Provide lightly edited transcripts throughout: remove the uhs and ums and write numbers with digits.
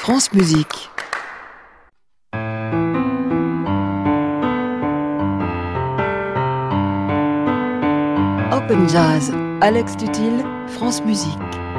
France Musique. Open Jazz, Alex Tutil, France Musique.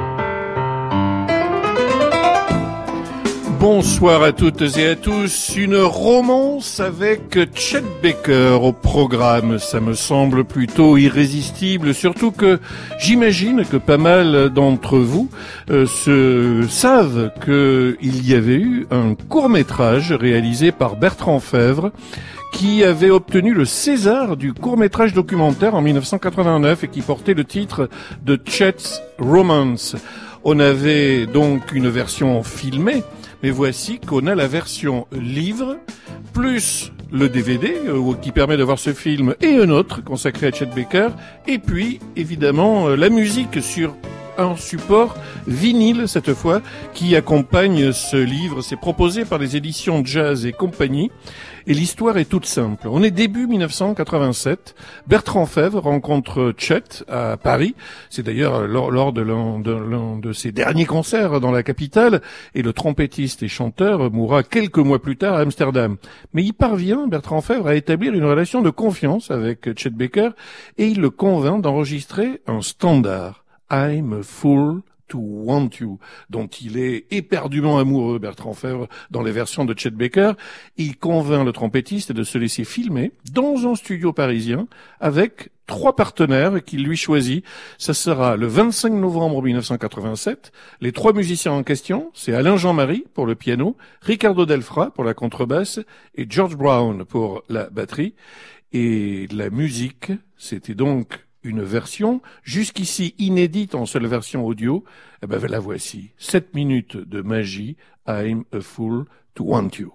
Bonsoir à toutes et à tous. Une romance avec Chet Baker au programme. Ça me semble plutôt irrésistible, surtout que j'imagine que pas mal d'entre vous savent qu'il y avait eu un court-métrage réalisé par Bertrand Fèvre qui avait obtenu le César du court-métrage documentaire en 1989 et qui portait le titre de Chet's Romance. On avait donc une version filmée, mais voici qu'on a la version livre, plus le DVD qui permet de voir ce film et un autre consacré à Chet Baker, et puis évidemment la musique sur un support vinyle cette fois qui accompagne ce livre. C'est proposé par les éditions Jazz et compagnie et l'histoire est toute simple. On est début 1987, Bertrand Fèvre rencontre Chet à Paris, c'est d'ailleurs lors de l'un de ses derniers concerts dans la capitale, et le trompettiste et chanteur mourra quelques mois plus tard à Amsterdam. Mais il parvient, Bertrand Fèvre, à établir une relation de confiance avec Chet Baker et il le convainc d'enregistrer un standard, I'm a Fool to Want You, dont il est éperdument amoureux, Bertrand Fèvre, dans les versions de Chet Baker. Il convainc le trompettiste de se laisser filmer dans un studio parisien avec 3 partenaires qu'il lui choisit. Ça sera le 25 novembre 1987. Les 3 musiciens en question, c'est Alain Jean-Marie pour le piano, Ricardo Delfra pour la contrebasse et George Brown pour la batterie. Et la musique, c'était donc une version jusqu'ici inédite en seule version audio. Eh ben la voici. 7 minutes de magie. I'm a Fool to Want You.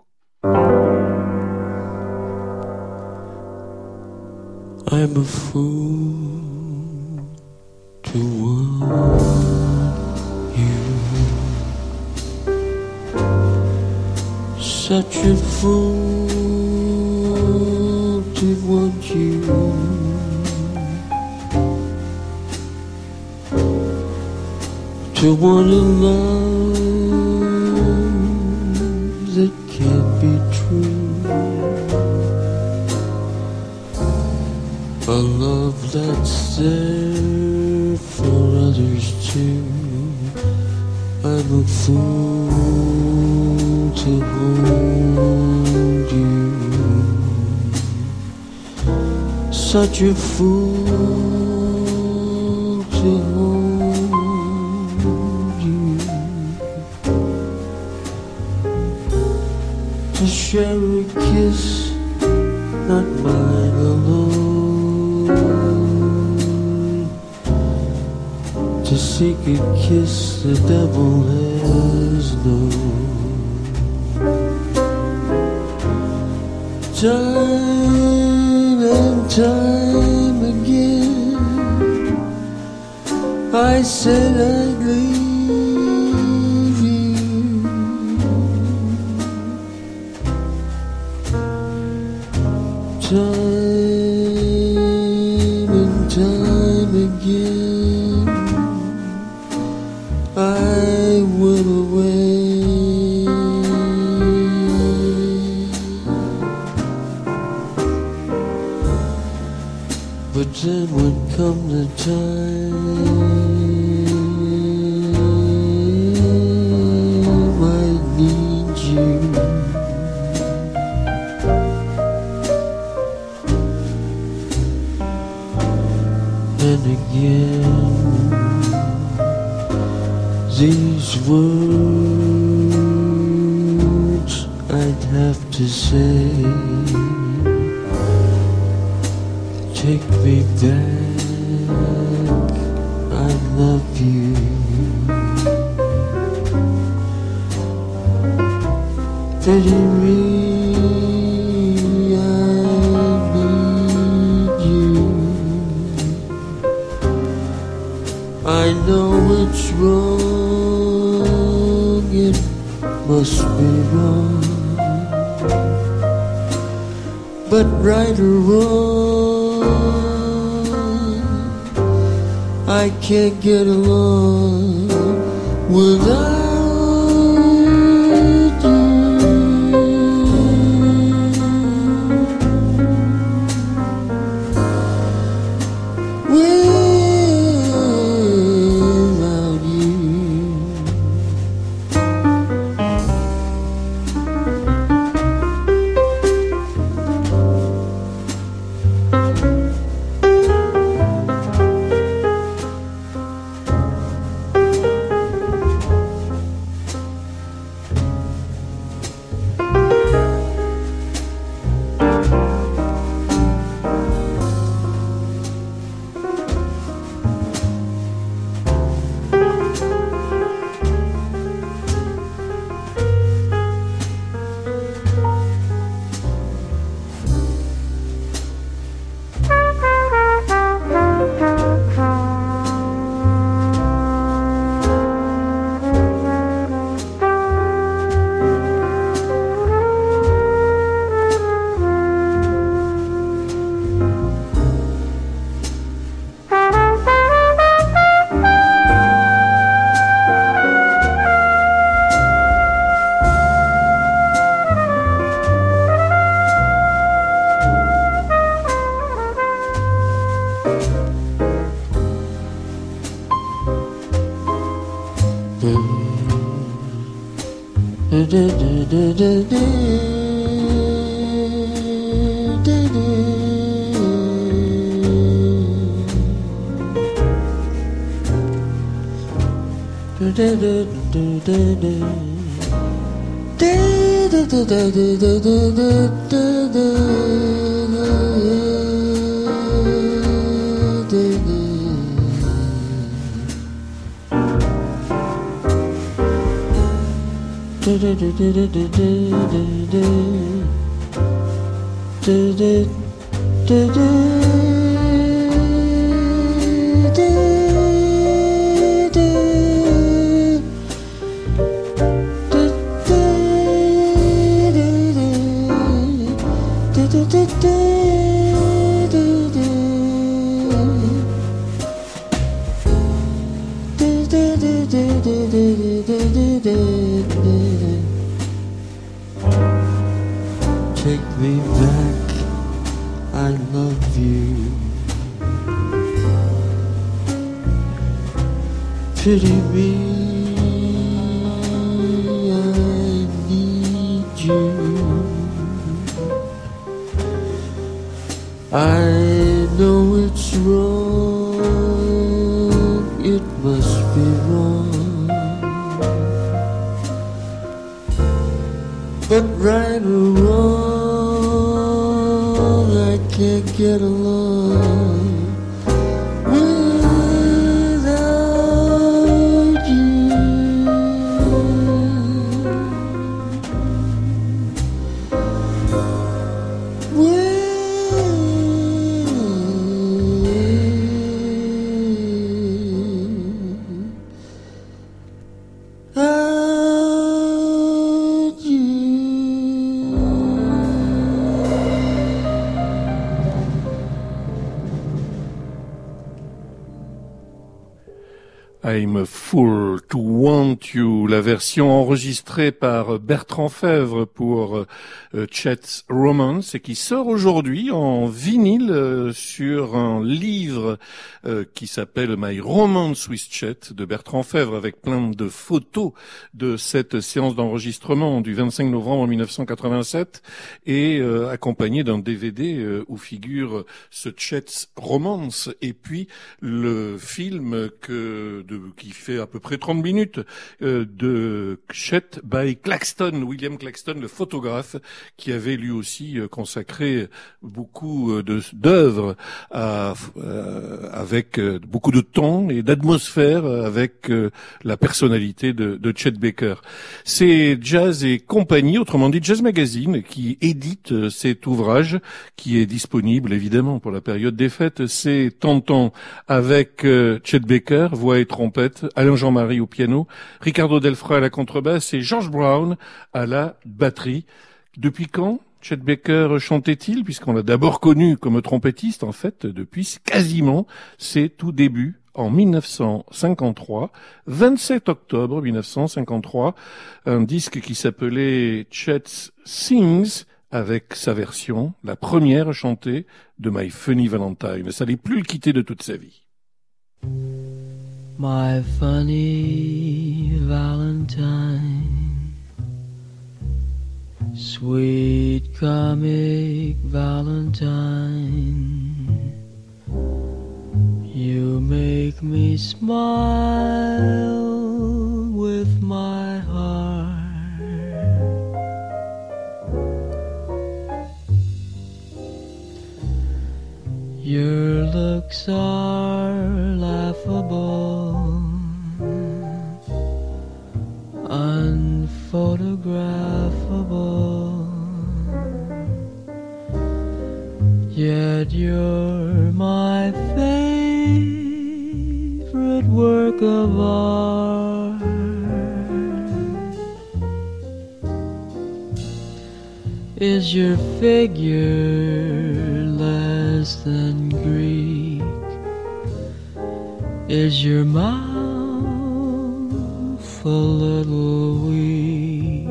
I'm a fool to want you. Such a fool to want you. To want a love that can't be true, a love that's there for others too. I'm a fool to hold you, such a fool to hold. To share a kiss, not mine alone. To seek a kiss the devil has known. Time and time again I said I'd leave. Time and time again I went away, but then would come the time I need you. And again, these words I'd have to say. Take me back, I love you. Pity me, I know it's wrong, it must be wrong, but right or wrong, I can't get along without Take me back, I love you. Pity me, I need you. I know it's wrong, it must be wrong, but right or wrong, I can't get along without you. I'm a fool to want you, la version enregistrée par Bertrand Fèvre pour Chet's Romance et qui sort aujourd'hui en vinyle sur un livre qui s'appelle My Romance with Chet de Bertrand Fèvre avec plein de photos de cette séance d'enregistrement du 25 novembre 1987 et accompagné d'un DVD où figure ce Chet's Romance et puis le film qui fait à peu près 30 minutes de Chet by Claxton, William Claxton, le photographe, qui avait lui aussi consacré beaucoup d'œuvres avec beaucoup de temps et d'atmosphère avec la personnalité de Chet Baker. C'est Jazz et compagnie, autrement dit Jazz Magazine, qui édite cet ouvrage qui est disponible évidemment pour la période des fêtes. C'est Tentant avec Chet Baker, voix et trompette, Alain Jean-Marie au piano, Ricardo Delfra à la contrebasse et George Brown à la batterie. Depuis quand Chet Baker chantait-il, puisqu'on l'a d'abord connu comme trompettiste, en fait, depuis quasiment ses tout débuts, en 1953, 27 octobre 1953, un disque qui s'appelait Chet Sings, avec sa version, la première chantée de My Funny Valentine. Ça n'allait plus le quitter de toute sa vie. My funny Valentine, sweet comic Valentine, you make me smile with my heart. Your looks are laughable, unphotographable, yet you're my favorite work of art. Is your figure less than Greek? Is your mouth a little weak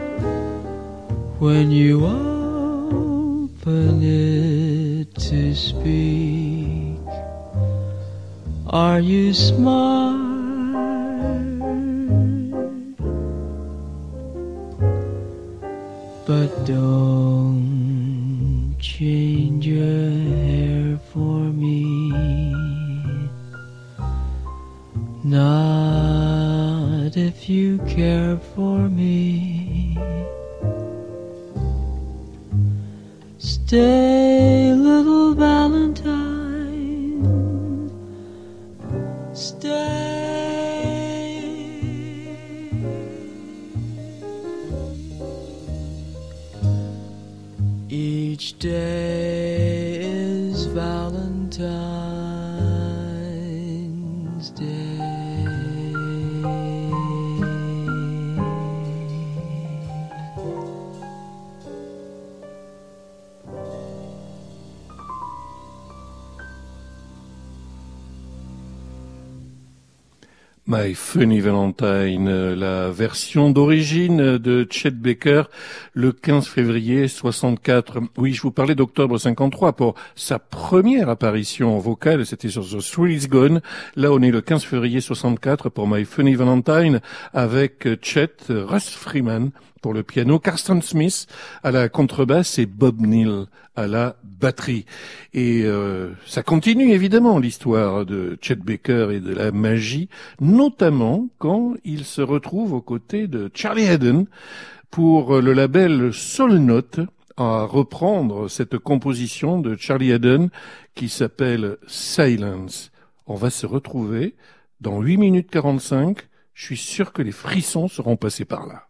when you open it to speak? Are you smart? But don't change your hair for me, not if you care for me. Stay, little Valentine, stay. Each day is Valentine's Day. My Funny Valentine, la version d'origine de Chet Baker, le 15 février 64. Oui, je vous parlais d'octobre 53 pour sa première apparition vocale, c'était sur The Thrill Is Gone. Là, on est le 15 février 64 pour My Funny Valentine avec Chet, Russ Freeman pour le piano, Carsten Smith à la contrebasse et Bob Neal à la batterie. Et ça continue évidemment l'histoire de Chet Baker et de la magie, notamment quand il se retrouve aux côtés de Charlie Haden pour le label Soul Note à reprendre cette composition de Charlie Haden qui s'appelle Silence. On va se retrouver dans 8 minutes 45. Je suis sûr que les frissons seront passés par là.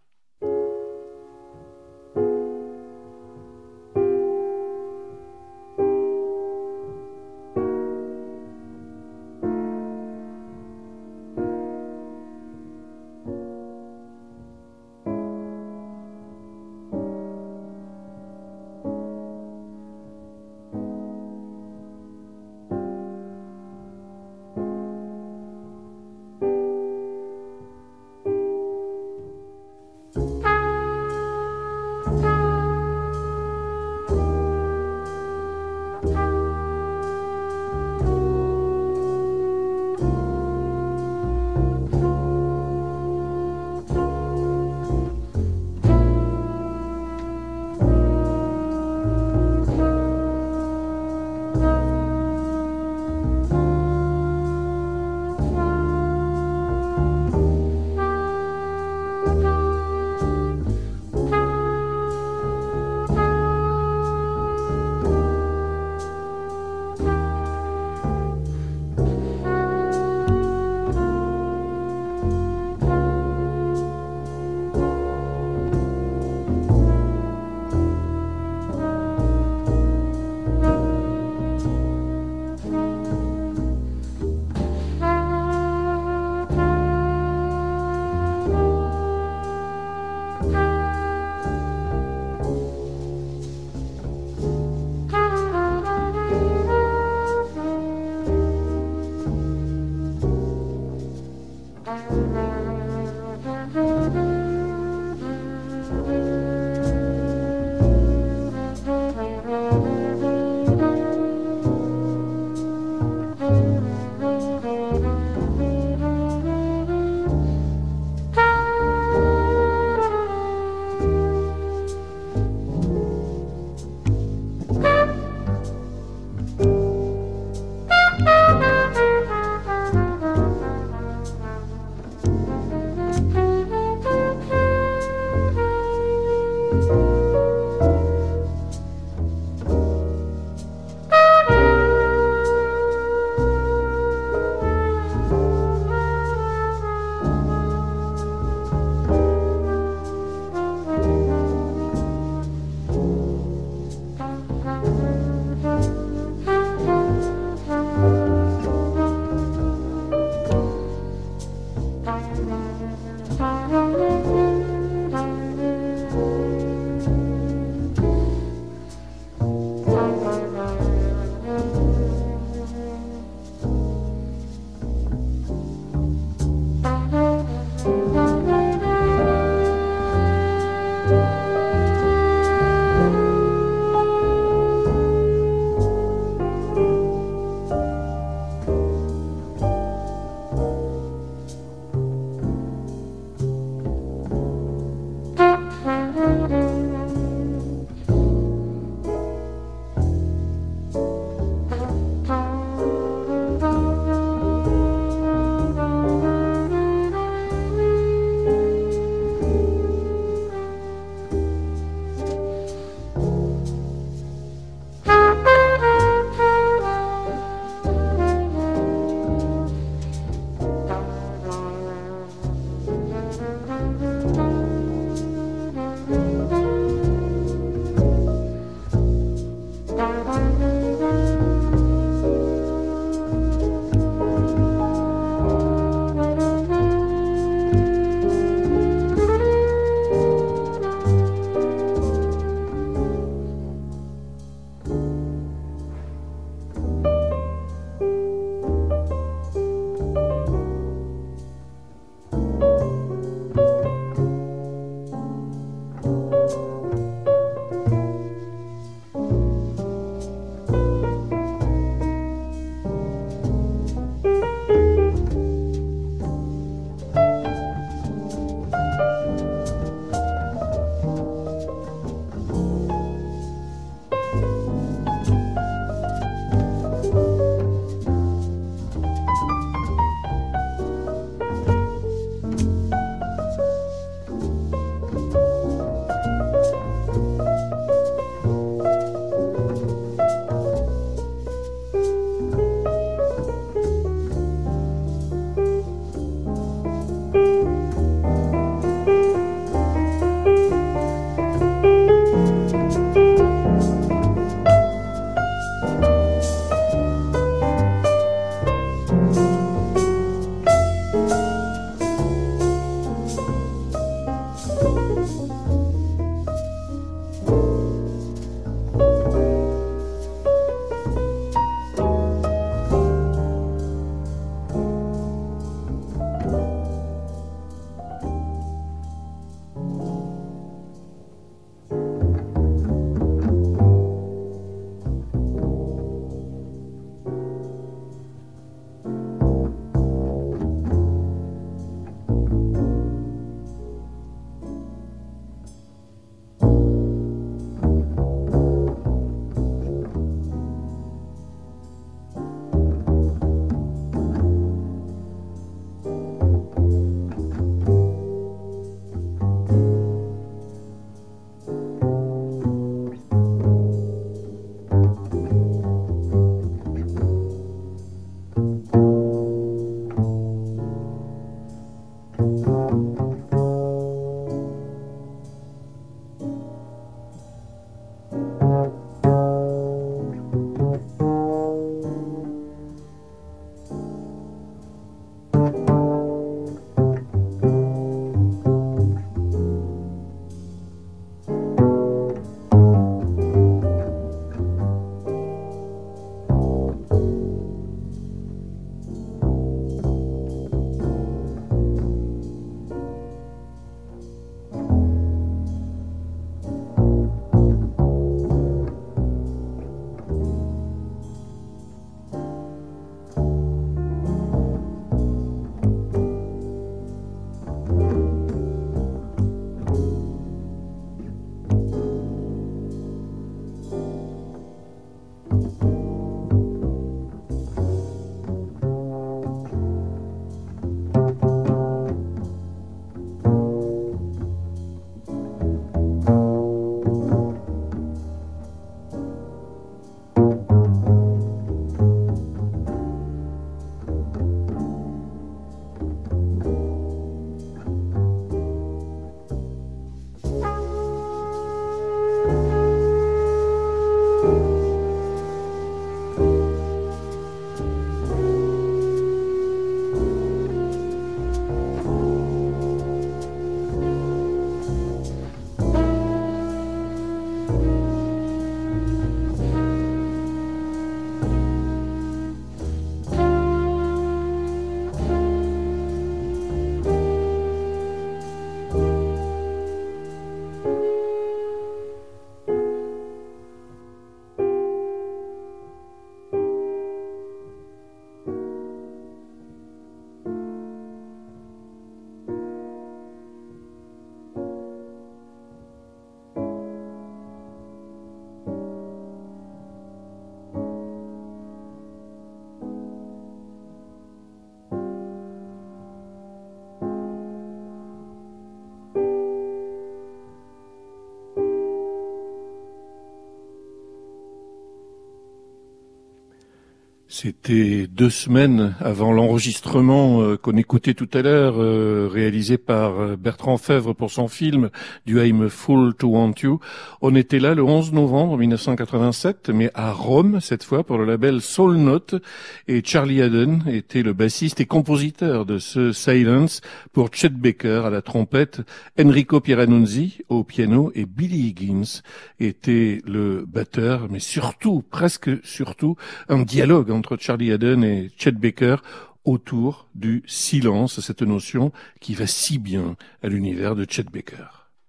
C'était 2 semaines avant l'enregistrement qu'on écoutait tout à l'heure, réalisé par Bertrand Fèvre pour son film du I'm a Fool to Want You. On était là le 11 novembre 1987, mais à Rome cette fois pour le label Soul Note. Et Charlie Haden était le bassiste et compositeur de ce Silence pour Chet Baker à la trompette, Enrico Pieranunzi au piano et Billy Higgins était le batteur, mais surtout, presque surtout, un dialogue entre Charlie Haden et Chet Baker autour du silence, cette notion qui va si bien à l'univers de Chet Baker.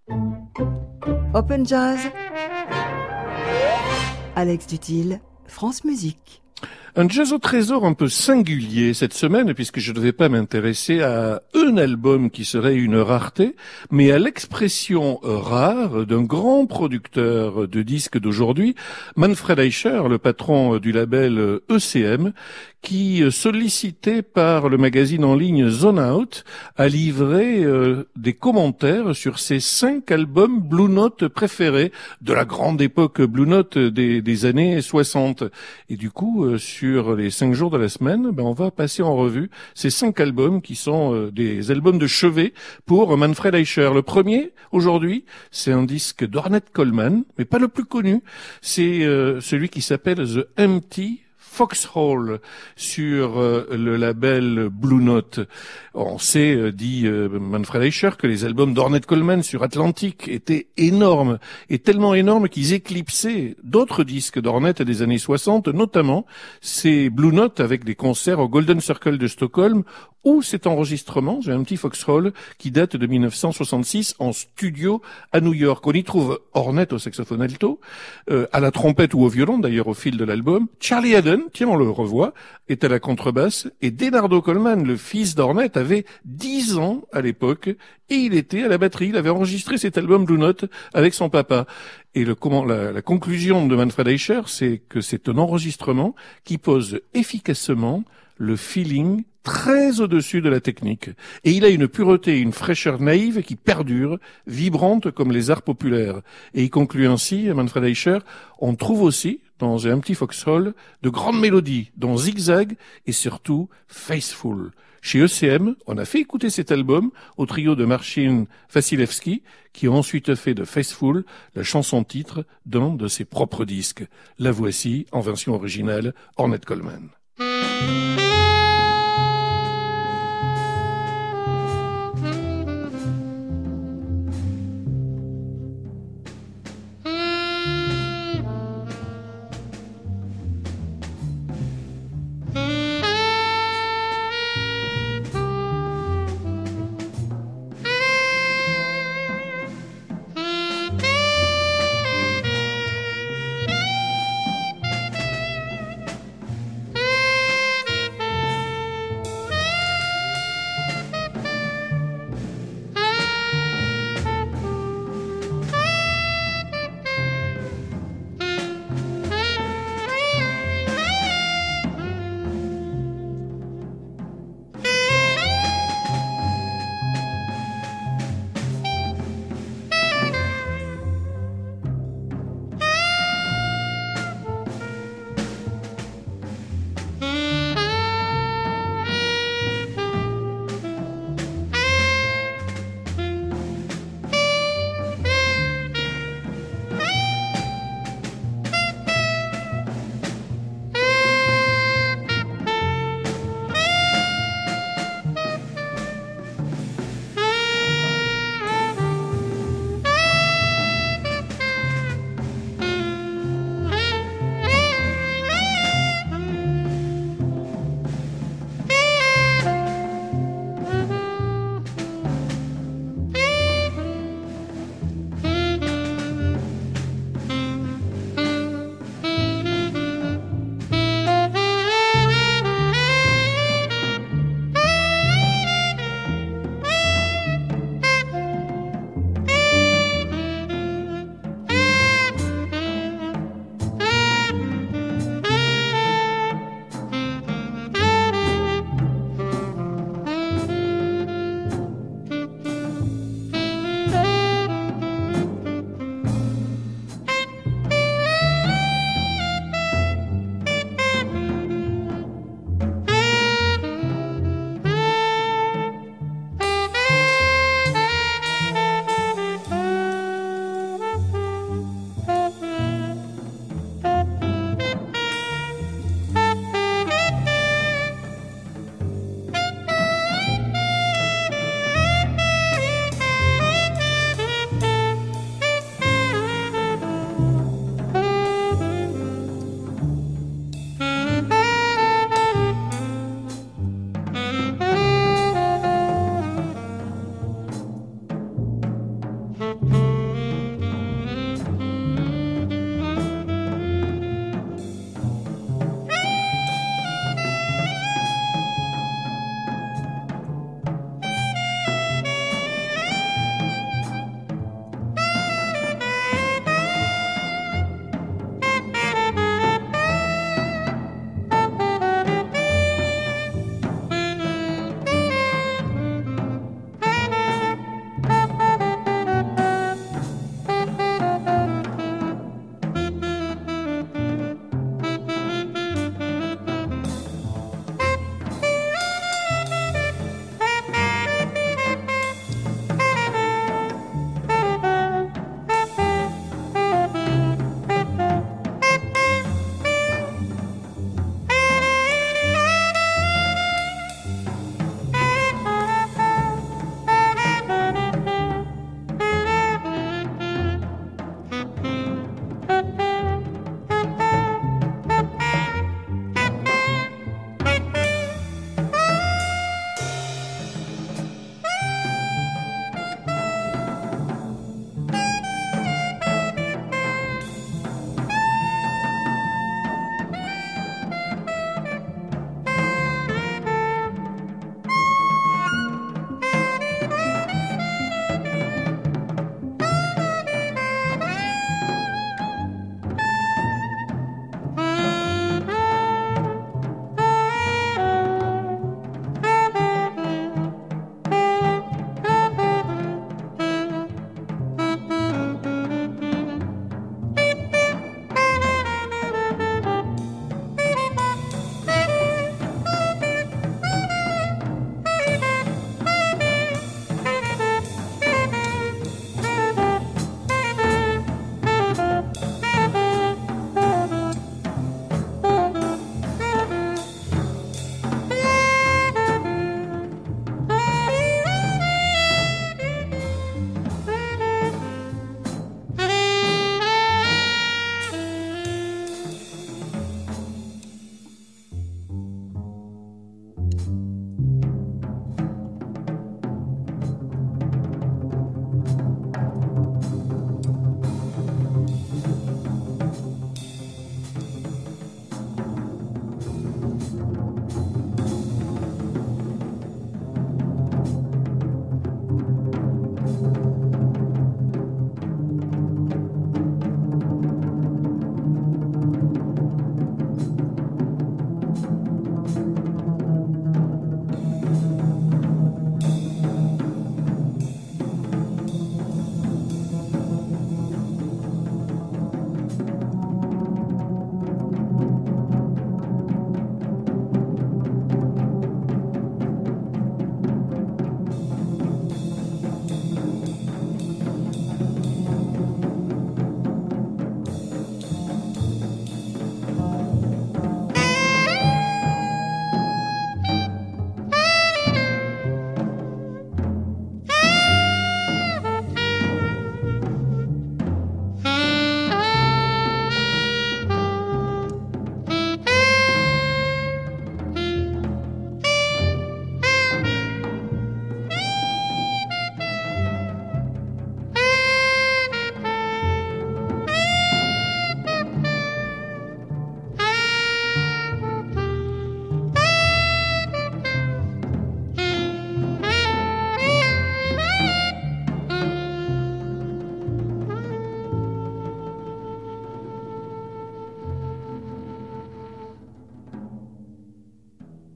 Open Jazz, Alex Dutil, France Musique. Un jazz au trésor un peu singulier cette semaine, puisque je ne vais pas m'intéresser à un album qui serait une rareté, mais à l'expression rare d'un grand producteur de disques d'aujourd'hui, Manfred Eicher, le patron du label ECM, qui, sollicité par le magazine en ligne Zone Out, a livré des commentaires sur ses 5 albums Blue Note préférés de la grande époque Blue Note des années 60. Et du coup, sur les 5 jours de la semaine, on va passer en revue ces 5 albums qui sont des albums de chevet pour Manfred Eicher. Le premier, aujourd'hui, c'est un disque d'Ornette Coleman, mais pas le plus connu. C'est celui qui s'appelle The Empty Foxhole sur le label Blue Note. On sait, dit Manfred Eicher, que les albums d'Ornette Coleman sur Atlantic étaient énormes, et tellement énormes qu'ils éclipsaient d'autres disques d'Ornette des années 60, notamment ces Blue Note avec des concerts au Golden Circle de Stockholm, ou cet enregistrement, j'ai un petit Foxhole, qui date de 1966 en studio à New York. On y trouve Ornette au saxophone alto, à la trompette ou au violon d'ailleurs au fil de l'album. Charlie Haddon, tiens on le revoit, est à la contrebasse, et Denardo Coleman, le fils d'Ornette, avait 10 ans à l'époque, et il était à la batterie. Il avait enregistré cet album Blue Note avec son papa. Et la conclusion de Manfred Eicher, c'est que c'est un enregistrement qui pose efficacement le feeling très au-dessus de la technique. Et il a une pureté et une fraîcheur naïve qui perdurent, vibrantes comme les arts populaires. Et il conclut ainsi, Manfred Eicher, on trouve aussi, dans un petit Foxhole, de grandes mélodies, dont Zigzag et surtout Faithful. Chez ECM, on a fait écouter cet album au trio de Marcin Vasilevski, qui a ensuite fait de Faithful la chanson-titre d'un de ses propres disques. La voici en version originale, Ornette Coleman.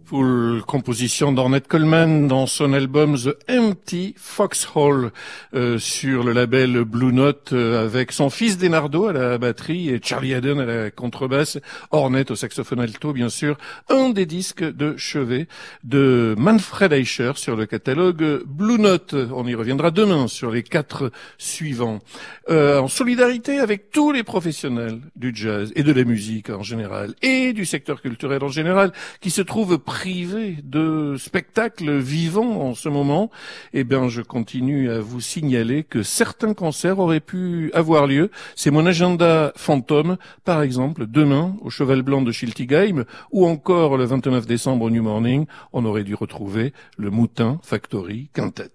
Full composition d'Ornette Coleman dans son album The Empty Foxhole sur le label Blue Note avec son fils Denardo à la batterie et Charlie Haden à la contrebasse, Ornette au saxophone alto bien sûr, un des disques de chevet de Manfred Eicher sur le catalogue Blue Note. On y reviendra demain sur les 4 suivants. En solidarité avec tous les professionnels du jazz et de la musique en général et du secteur culturel en général qui se trouvent privés de spectacles vivants en ce moment, eh bien, je continue à vous signaler que certains concerts auraient pu avoir lieu. C'est mon agenda fantôme, par exemple, demain au Cheval Blanc de Schiltigheim ou encore le 29 décembre au New Morning, on aurait dû retrouver le Moutin Factory Quintet.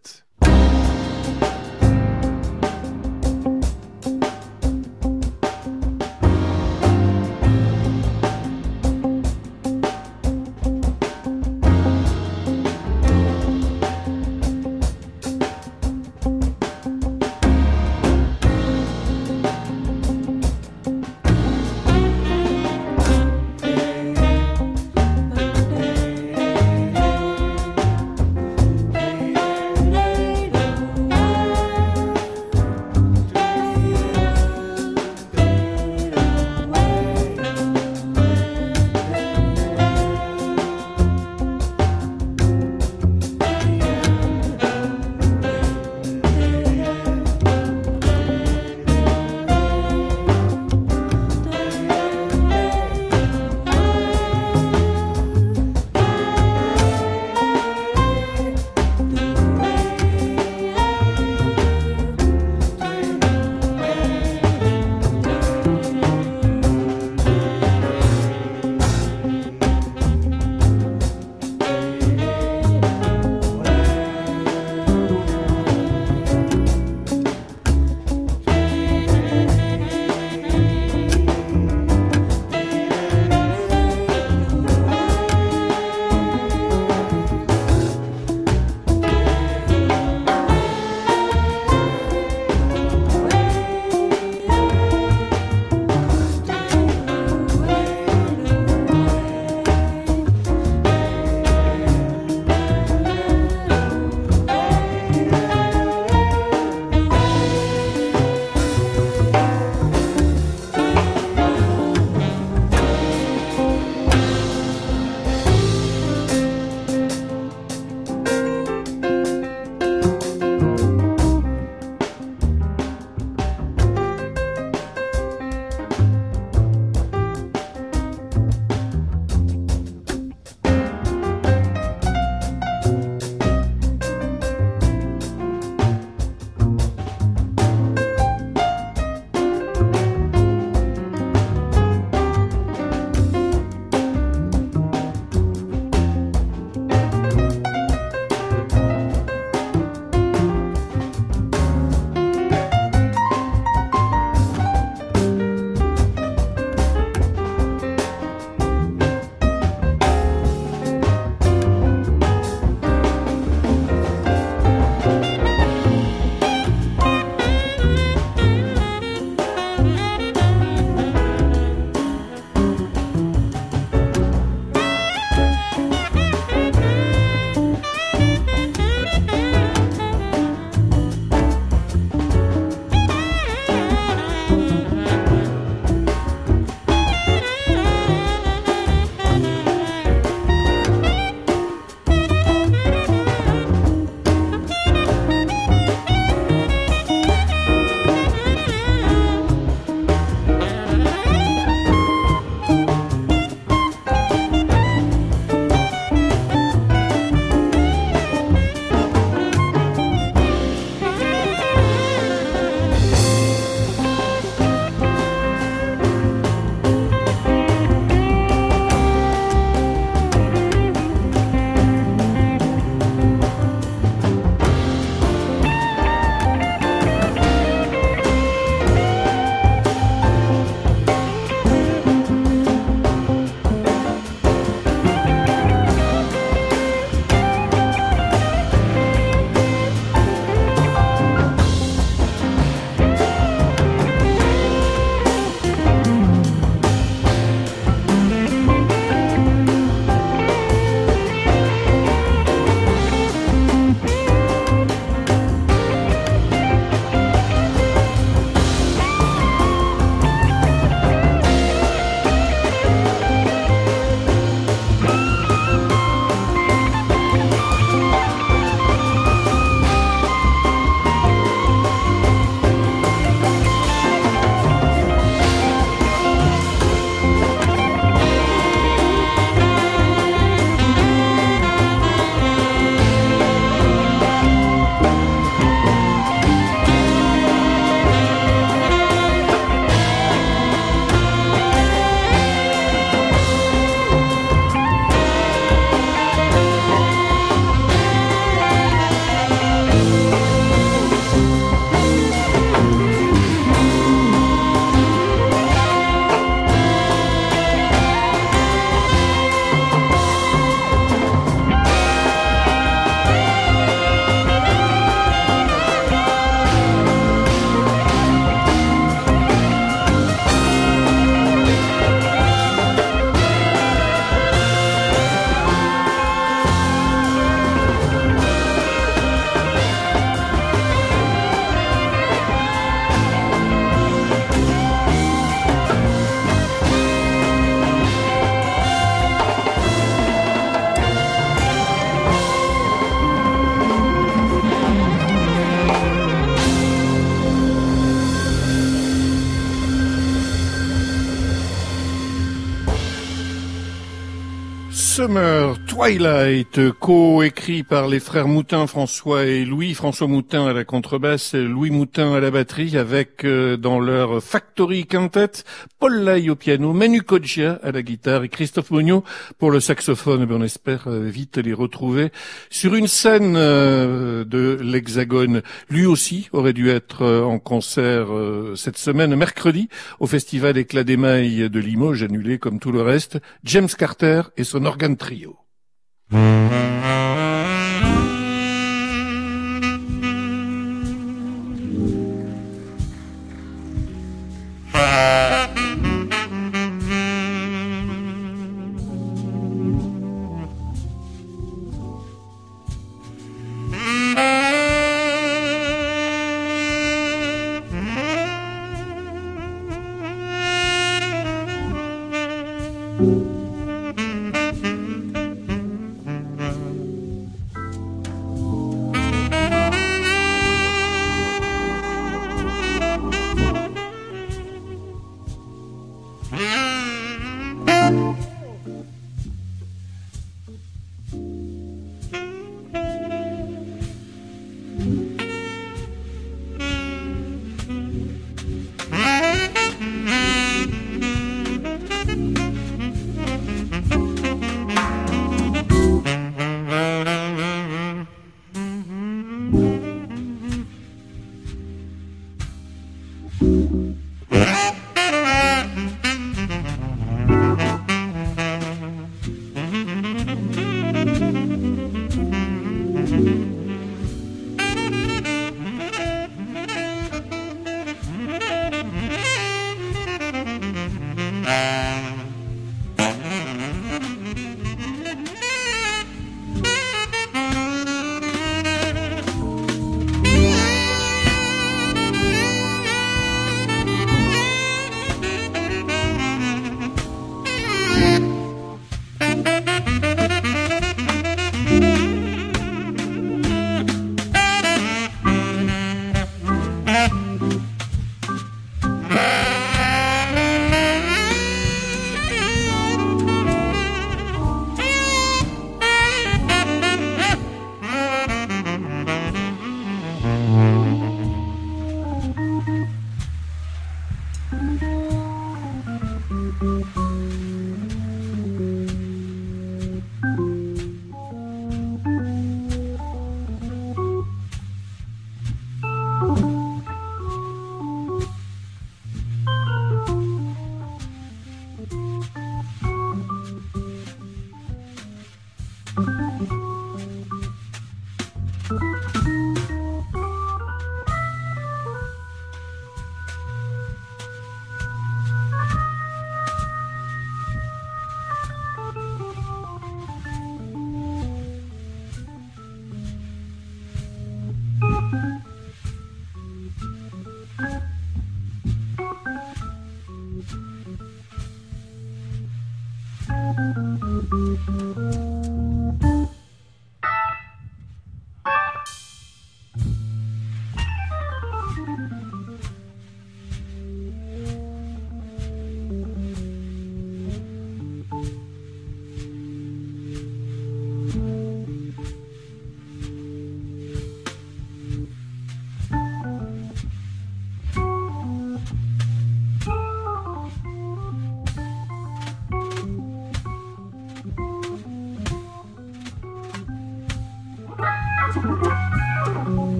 Summer, Twilight, co-écrit par les frères Moutin, François et Louis, François Moutin à la contrebasse, Louis Moutin à la batterie, avec dans leur Factory Quintet, Paul Lai au piano, Manu Coggia à la guitare et Christophe Monio pour le saxophone. On espère vite les retrouver sur une scène de l'Hexagone. Lui aussi aurait dû être en concert cette semaine, mercredi, au Festival Éclat d'Émail de Limoges, annulé comme tout le reste. James Carter et son organe trio.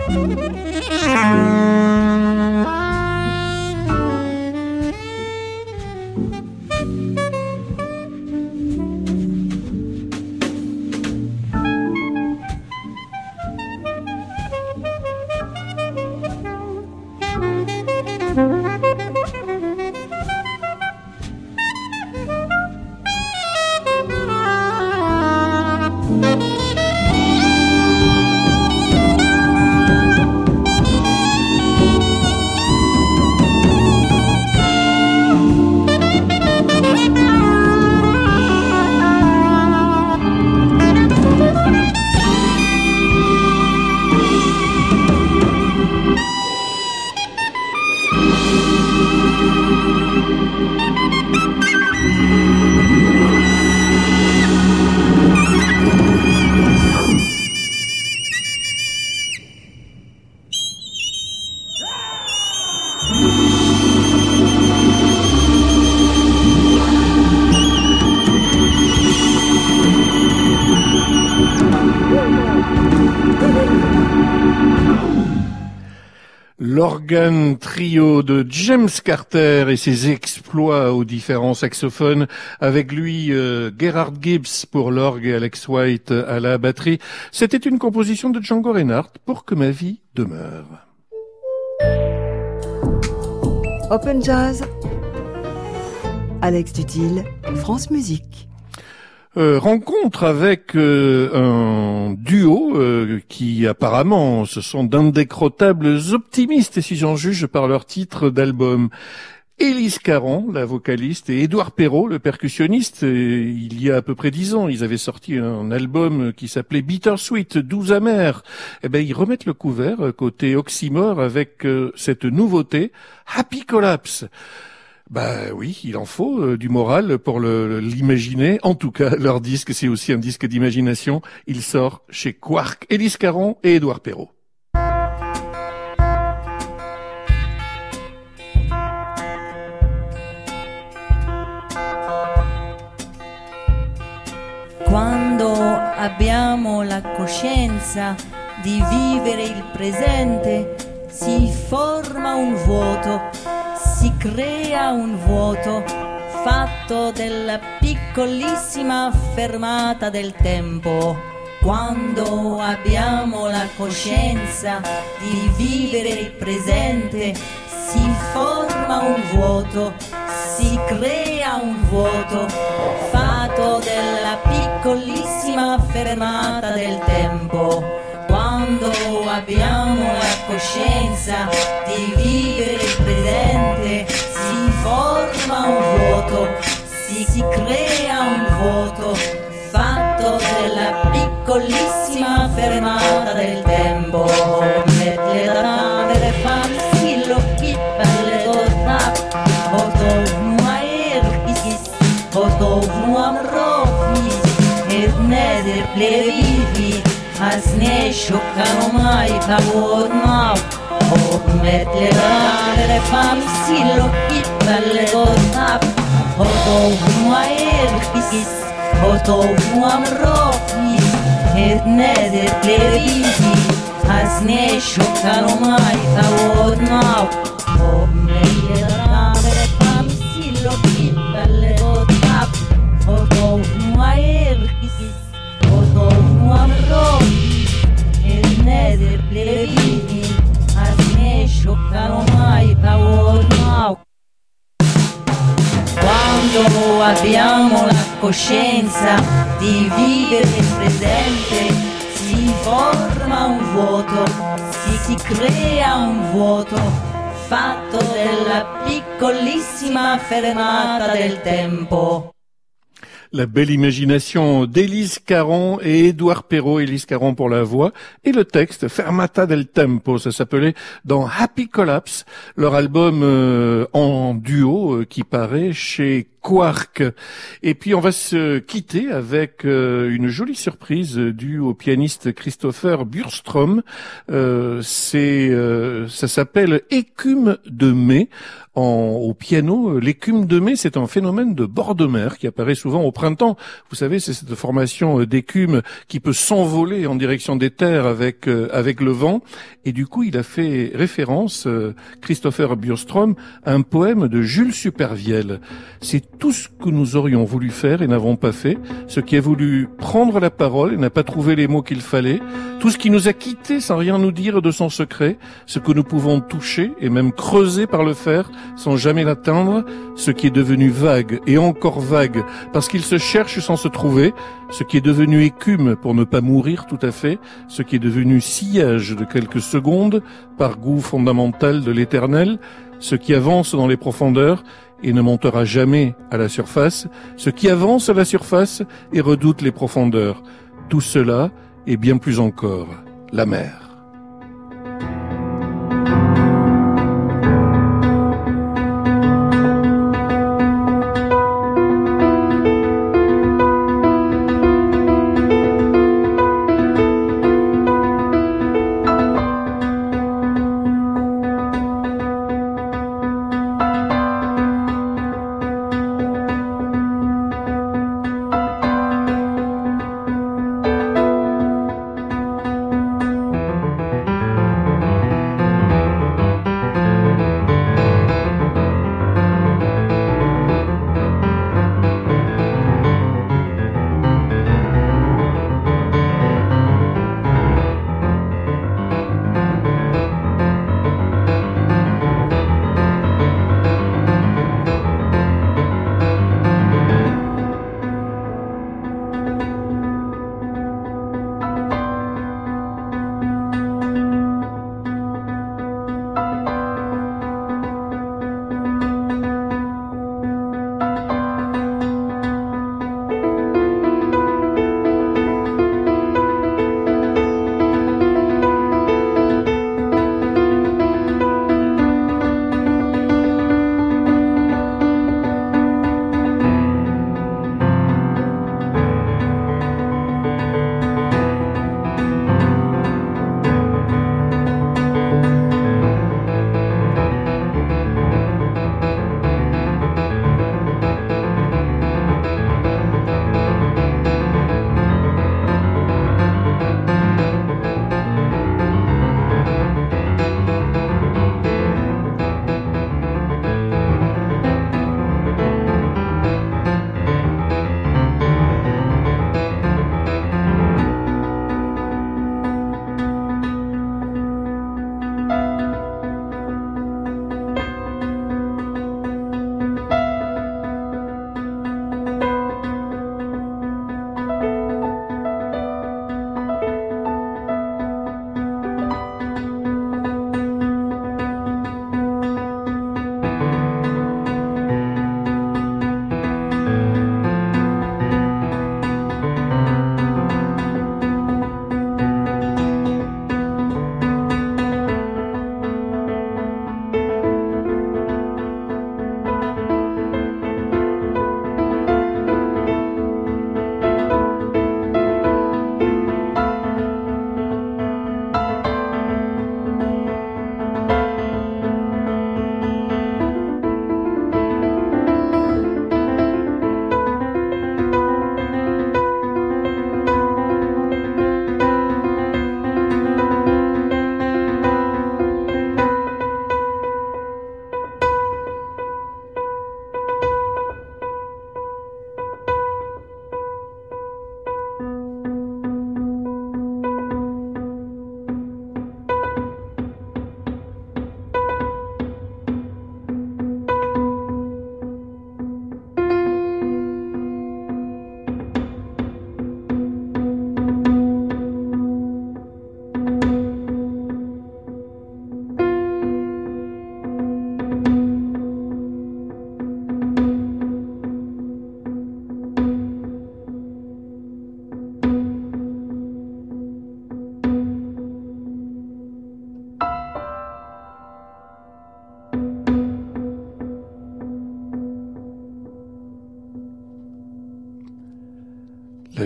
L'organe trio de James Carter et ses exploits aux différents saxophones, avec lui Gerhard Gibbs pour l'orgue et Alex White à la batterie. C'était une composition de Django Reinhardt, Pour que ma vie demeure. Open Jazz, Alex Dutil, France Musique. Rencontre avec un duo qui apparemment ce sont d'indécrottables optimistes, et si j'en juge par leur titre d'album. Élise Caron, la vocaliste, et Édouard Perrault, le percussionniste. Il y a à peu près 10 ans, ils avaient sorti un album qui s'appelait Bittersweet, Doux amer. Eh ben, ils remettent le couvert côté Oxymore avec cette nouveauté, Happy Collapse. Bah oui, il en faut du moral pour l'imaginer. En tout cas, leur disque, c'est aussi un disque d'imagination. Il sort chez Quark. Élise Caron et Édouard Perrault. Quando abbiamo la coscienza di vivere il presente, si forma un vuoto. Si crea un vuoto fatto della piccolissima fermata del tempo. Quando abbiamo la coscienza di vivere il presente, si forma un vuoto, si crea un vuoto fatto della piccolissima fermata del tempo. Quando abbiamo la coscienza di vivere il presente, si forma un vuoto, si crea un vuoto fatto della piccolissima fermata del tempo. Metle da camere fansi l'occhi per le torna, otovnu a erkis, otovnu a mrofis, et neder plevivi. As ne scioccano mai pavor now. Oh, metle le famsi l'occhi belle tornap. Oh, tovnu a erkis, oh, tovnu a mrofis, et neder plevivi. As ne scioccano mai pavor now. Oh, metle le famsi l'occhi belle tornap. Oh, tovnu a erkis, oh, tovnu a mrofis. Neder plevini, as ne scioccano mai pavor now. Quando abbiamo la coscienza di vivere il presente, si forma un vuoto, si crea un vuoto fatto della piccolissima fermata del tempo. La belle imagination d'Élise Caron et Édouard Perrault, Élise Caron pour la voix, et le texte, Fermata del Tempo, ça s'appelait dans Happy Collapse, leur album en duo qui paraît chez Quark. Et puis on va se quitter avec une jolie surprise due au pianiste Christopher Burström. Ça s'appelle Écume de mai. Au piano, l'écume de mai, c'est un phénomène de bord de mer qui apparaît souvent au printemps. Vous savez, c'est cette formation d'écume qui peut s'envoler en direction des terres avec le vent. Et du coup, il a fait référence, Christopher Bjurström, à un poème de Jules Supervielle. C'est tout ce que nous aurions voulu faire et n'avons pas fait, ce qui a voulu prendre la parole et n'a pas trouvé les mots qu'il fallait, tout ce qui nous a quittés sans rien nous dire de son secret, ce que nous pouvons toucher et même creuser par le fer sans jamais l'atteindre, ce qui est devenu vague et encore vague parce qu'il se cherche sans se trouver, ce qui est devenu écume pour ne pas mourir tout à fait, ce qui est devenu sillage de quelques secondes par goût fondamental de l'éternel, ce qui avance dans les profondeurs et ne montera jamais à la surface, ce qui avance à la surface et redoute les profondeurs. Tout cela et bien plus encore, la mer.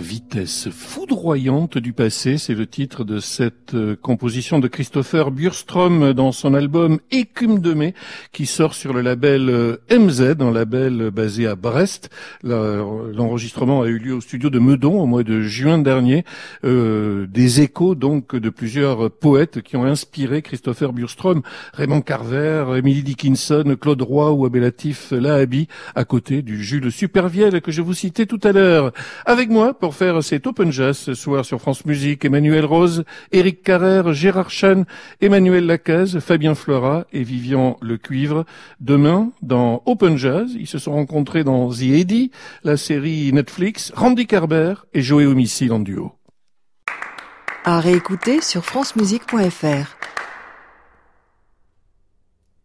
vitesse foudroyante du passé, c'est le titre de cette composition de Christopher Bjurström dans son album Écume de mai qui sort sur le label MZ, un label basé à Brest. L'enregistrement a eu lieu au studio de Meudon au mois de juin dernier. Des échos donc de plusieurs poètes qui ont inspiré Christopher Bjurström, Raymond Carver, Emily Dickinson, Claude Roy ou Abdelatif Lahabi, à côté du Jules Supervielle que je vous citais tout à l'heure. Avec moi, pour faire cet Open Jazz ce soir sur France Musique, Emmanuel Rose, Éric Carrère, Gérard Chan, Emmanuel Lacaze, Fabien Fleurat et Vivian Lecuivre. Demain, dans Open Jazz, ils se sont rencontrés dans The Eddy, la série Netflix, Randy Carber et Joey Homicile en duo. À réécouter sur francemusique.fr.